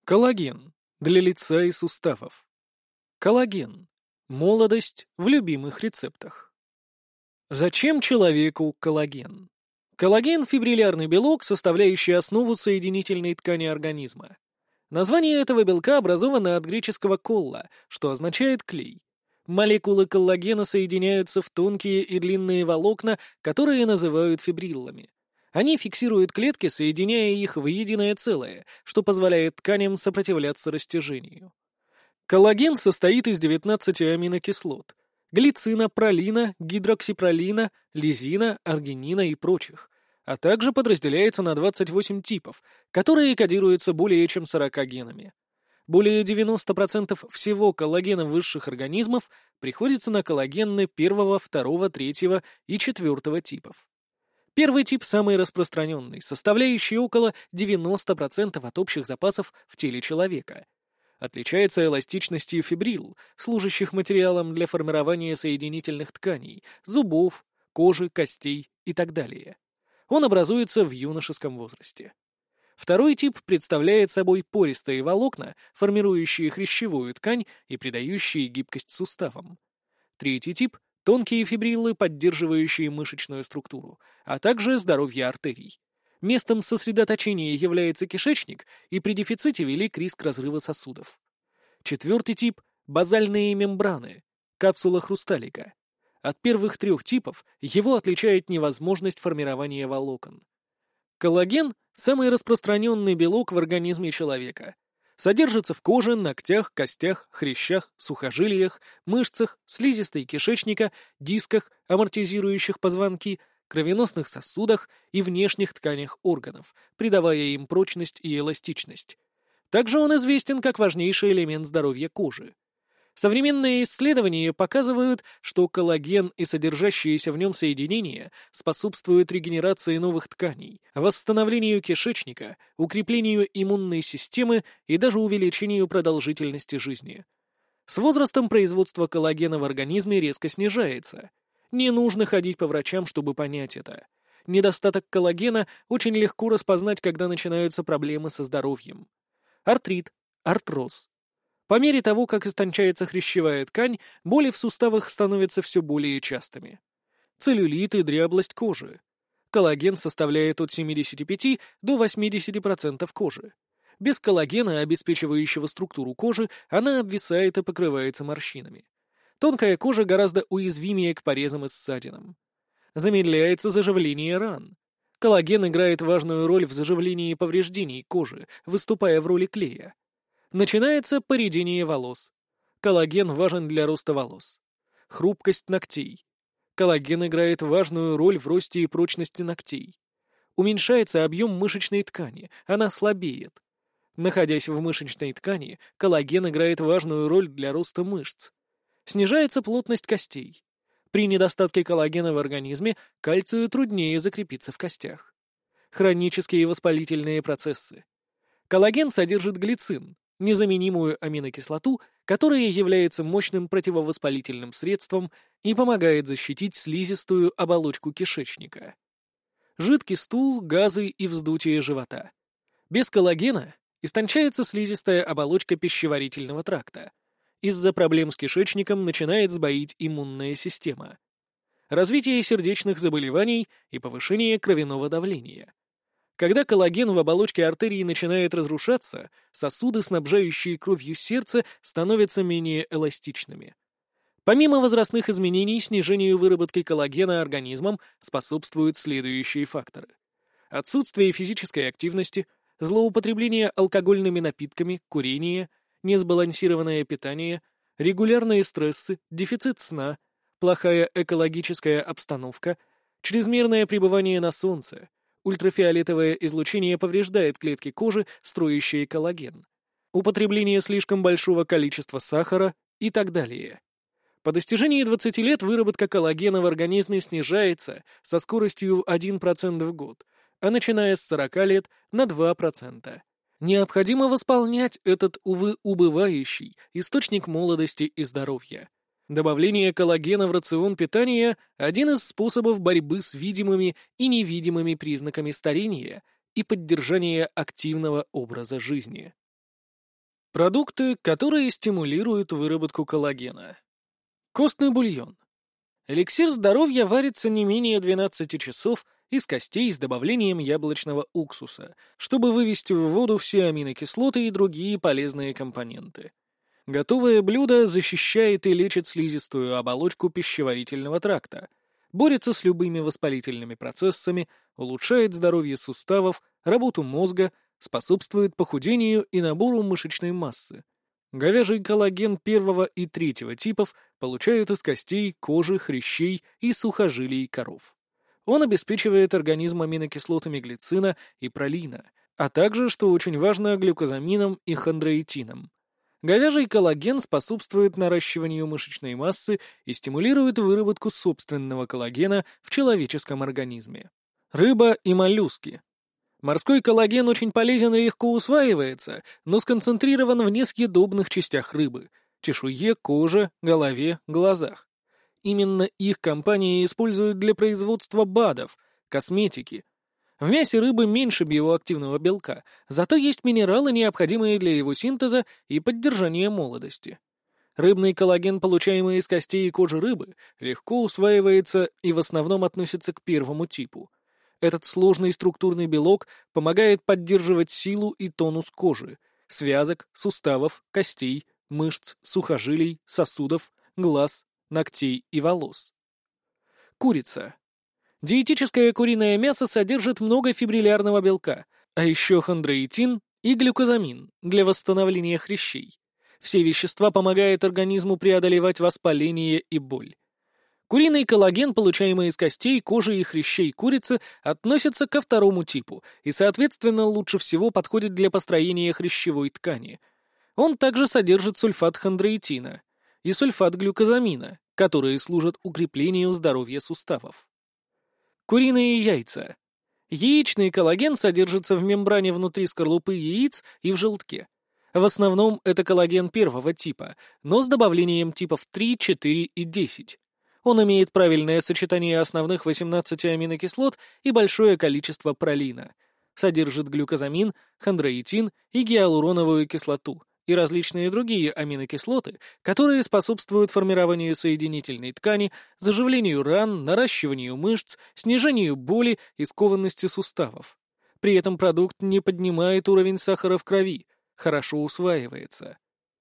Коллаген для лица и суставов. Коллаген. Молодость в любимых рецептах. Зачем человеку коллаген? Коллаген — фибриллярный белок, составляющий основу соединительной ткани организма. Название этого белка образовано от греческого «колла», что означает «клей». Молекулы коллагена соединяются в тонкие и длинные волокна, которые называют фибриллами. Они фиксируют клетки, соединяя их в единое целое, что позволяет тканям сопротивляться растяжению. Коллаген состоит из 19 аминокислот — глицина, пролина, гидроксипролина, лизина, аргинина и прочих, а также подразделяется на 28 типов, которые кодируются более чем 40 генами. Более 90% всего коллагена высших организмов приходится на коллагены первого, второго, третьего и четвертого типов. Первый тип самый распространенный, составляющий около 90% от общих запасов в теле человека. Отличается эластичностью фибрилл, служащих материалом для формирования соединительных тканей, зубов, кожи, костей и так далее. Он образуется в юношеском возрасте. Второй тип представляет собой пористые волокна, формирующие хрящевую ткань и придающие гибкость суставам. Третий тип — тонкие фибриллы, поддерживающие мышечную структуру, а также здоровье артерий. Местом сосредоточения является кишечник, и при дефиците велик риск разрыва сосудов. Четвертый тип — базальные мембраны, капсула хрусталика. От первых трех типов его отличает невозможность формирования волокон. Коллаген — самый распространенный белок в организме человека. Содержится в коже, ногтях, костях, хрящах, сухожилиях, мышцах, слизистой кишечника, дисках, амортизирующих позвонки, кровеносных сосудах и внешних тканях органов, придавая им прочность и эластичность. Также он известен как важнейший элемент здоровья кожи. Современные исследования показывают, что коллаген и содержащиеся в нем соединения способствуют регенерации новых тканей, восстановлению кишечника, укреплению иммунной системы и даже увеличению продолжительности жизни. С возрастом производство коллагена в организме резко снижается. Не нужно ходить по врачам, чтобы понять это. Недостаток коллагена очень легко распознать, когда начинаются проблемы со здоровьем. Артрит, артроз. По мере того, как истончается хрящевая ткань, боли в суставах становятся все более частыми. Целлюлит и дряблость кожи. Коллаген составляет от 75 до 80% кожи. Без коллагена, обеспечивающего структуру кожи, она обвисает и покрывается морщинами. Тонкая кожа гораздо уязвимее к порезам и ссадинам. Замедляется заживление ран. Коллаген играет важную роль в заживлении повреждений кожи, выступая в роли клея. Начинается поредение волос. Коллаген важен для роста волос. Хрупкость ногтей. Коллаген играет важную роль в росте и прочности ногтей. Уменьшается объем мышечной ткани, она слабеет. Находясь в мышечной ткани, коллаген играет важную роль для роста мышц. Снижается плотность костей. При недостатке коллагена в организме кальцию труднее закрепиться в костях. Хронические воспалительные процессы. Коллаген содержит глицин, незаменимую аминокислоту, которая является мощным противовоспалительным средством и помогает защитить слизистую оболочку кишечника. Жидкий стул, газы и вздутие живота. Без коллагена истончается слизистая оболочка пищеварительного тракта. Из-за проблем с кишечником начинает сбоить иммунная система. Развитие сердечных заболеваний и повышение кровяного давления. Когда коллаген в оболочке артерии начинает разрушаться, сосуды, снабжающие кровью сердце, становятся менее эластичными. Помимо возрастных изменений, снижению выработки коллагена организмом способствуют следующие факторы. Отсутствие физической активности, злоупотребление алкогольными напитками, курение, несбалансированное питание, регулярные стрессы, дефицит сна, плохая экологическая обстановка, чрезмерное пребывание на солнце. Ультрафиолетовое излучение повреждает клетки кожи, строящие коллаген. Употребление слишком большого количества сахара и так далее. По достижении 20 лет выработка коллагена в организме снижается со скоростью 1% в год, а начиная с 40 лет на 2%. Необходимо восполнять этот, увы, убывающий источник молодости и здоровья. Добавление коллагена в рацион питания – один из способов борьбы с видимыми и невидимыми признаками старения и поддержания активного образа жизни. Продукты, которые стимулируют выработку коллагена. Костный бульон. Эликсир здоровья варится не менее 12 часов из костей с добавлением яблочного уксуса, чтобы вывести в воду все аминокислоты и другие полезные компоненты. Готовое блюдо защищает и лечит слизистую оболочку пищеварительного тракта, борется с любыми воспалительными процессами, улучшает здоровье суставов, работу мозга, способствует похудению и набору мышечной массы. Говяжий коллаген первого и третьего типов получают из костей, кожи, хрящей и сухожилий коров. Он обеспечивает организм аминокислотами глицина и пролина, а также, что очень важно, глюкозамином и хондроитином. Говяжий коллаген способствует наращиванию мышечной массы и стимулирует выработку собственного коллагена в человеческом организме. Рыба и моллюски. Морской коллаген очень полезен и легко усваивается, но сконцентрирован в несъедобных частях рыбы – чешуе, коже, голове, глазах. Именно их компании используют для производства БАДов, косметики. В мясе рыбы меньше биоактивного белка, зато есть минералы, необходимые для его синтеза и поддержания молодости. Рыбный коллаген, получаемый из костей и кожи рыбы, легко усваивается и в основном относится к первому типу. Этот сложный структурный белок помогает поддерживать силу и тонус кожи, связок, суставов, костей, мышц, сухожилий, сосудов, глаз, ногтей и волос. Курица. Диетическое куриное мясо содержит много фибриллярного белка, а еще хондроитин и глюкозамин для восстановления хрящей. Все вещества помогают организму преодолевать воспаление и боль. Куриный коллаген, получаемый из костей, кожи и хрящей курицы, относится ко второму типу и, соответственно, лучше всего подходит для построения хрящевой ткани. Он также содержит сульфат хондроитина и сульфат глюкозамина, которые служат укреплению здоровья суставов. Куриные яйца. Яичный коллаген содержится в мембране внутри скорлупы яиц и в желтке. В основном это коллаген первого типа, но с добавлением типов 3, 4 и 10. Он имеет правильное сочетание основных 18 аминокислот и большое количество пролина. Содержит глюкозамин, хондроитин и гиалуроновую кислоту и различные другие аминокислоты, которые способствуют формированию соединительной ткани, заживлению ран, наращиванию мышц, снижению боли и скованности суставов. При этом продукт не поднимает уровень сахара в крови, хорошо усваивается.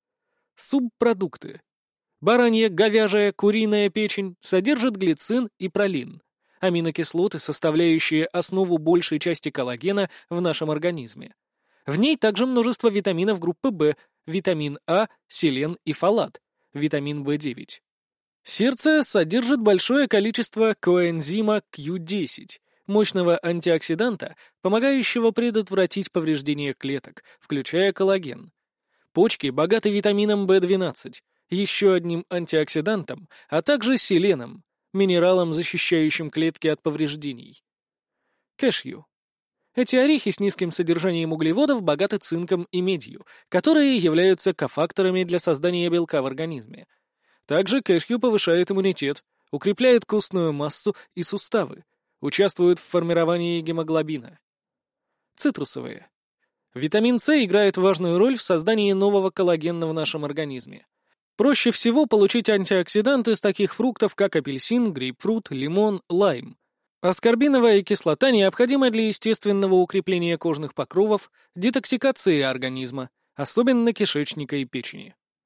Субпродукты. Баранья, говяжья, куриная печень содержат глицин и пролин, аминокислоты, составляющие основу большей части коллагена в нашем организме. В ней также множество витаминов группы В, витамин А, селен и фолат, витамин В9. Сердце содержит большое количество коэнзима Q10, мощного антиоксиданта, помогающего предотвратить повреждение клеток, включая коллаген. Почки богаты витамином В12, еще одним антиоксидантом, а также селеном, минералом, защищающим клетки от повреждений. Кэшью. Эти орехи с низким содержанием углеводов богаты цинком и медью, которые являются кофакторами для создания белка в организме. Также кэшью повышает иммунитет, укрепляет костную массу и суставы, участвует в формировании гемоглобина. Цитрусовые. Витамин С играет важную роль в создании нового коллагена в нашем организме. Проще всего получить антиоксиданты из таких фруктов, как апельсин, грейпфрут, лимон, лайм. Аскорбиновая кислота необходима для естественного укрепления кожных покровов, детоксикации организма, особенно кишечника и печени.